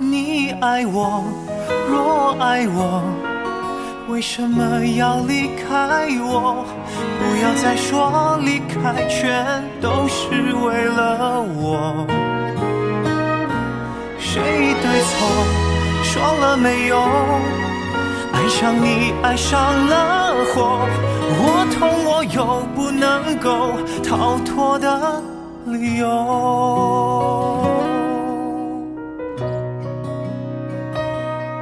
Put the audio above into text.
你爱我，若爱我，为什么要离开我？不要再说离开全都是为了我。谁对错说了没有？爱上你爱上了火，我痛我有不能够逃脱的理由。